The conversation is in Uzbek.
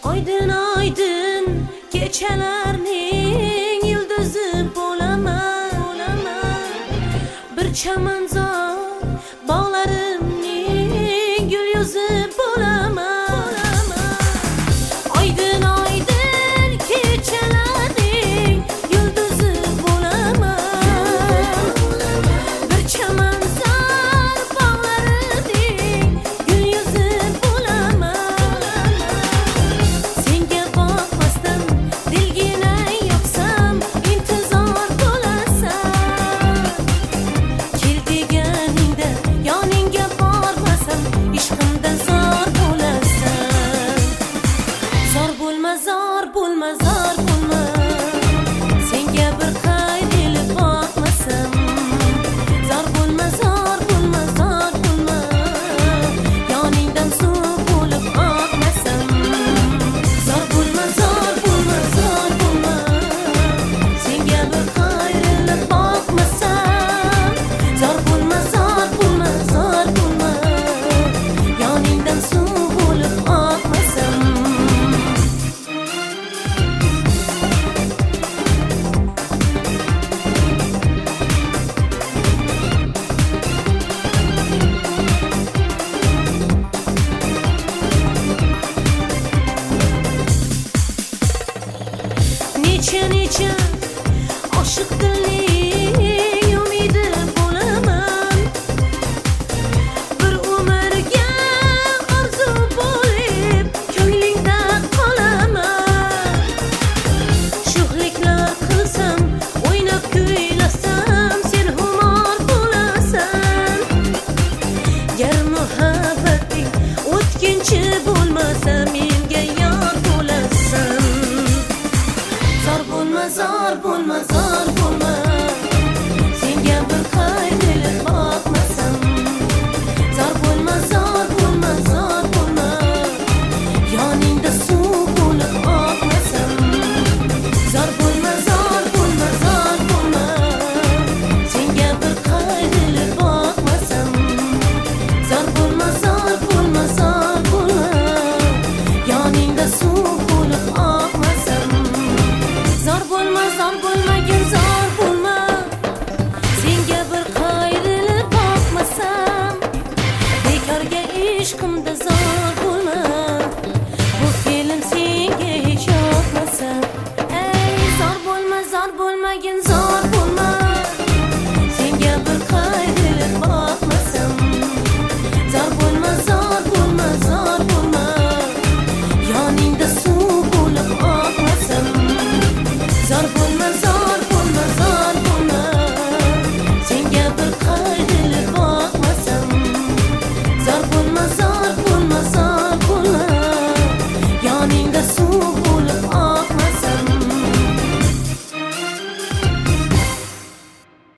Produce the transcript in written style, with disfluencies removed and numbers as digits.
Oydin oydin kechalarning yulduzi bo'laman. Bir chamanzor bog'larimning gul yuzi bo'laman. Oydin oydin kechalarning yulduzi bo'laman. Bir chamanzor bog'larimning gul yuzi bo'laman. Senga boqmasdan dilgina yoqsam intizor bo'lasan. Kel deganingda yoningga bormasam ishqimda zor bo'lasan. Zor bo'lma, zor bo'lma, zor bo'lma. Senga bir qaydilib boqmasam. Zor bo'lma, zor bo'lma, zor bo'lma. Yoningdan suv bo'lib oqmasam. Zor bo'lma, zor bo'lma, zor bo'lma. Senga bir qaydilib boqmasam. Zor bo'lma, zor bo'lma, zor bo'lma. Yoningdan suv bo'lib oqmasam. Necha oshiq dilning umidi bo'laman. Bir umrga orzu bo'lib ko'nglingda qolaman. Sho'xliklar qilsam, o'ynab kuylasam, sen humor bo'lasan. Gar muhabbating o'tkinchi bo'lmasa, menga yor bo'lasan. Zor bo'lma, zor bo'lma, zor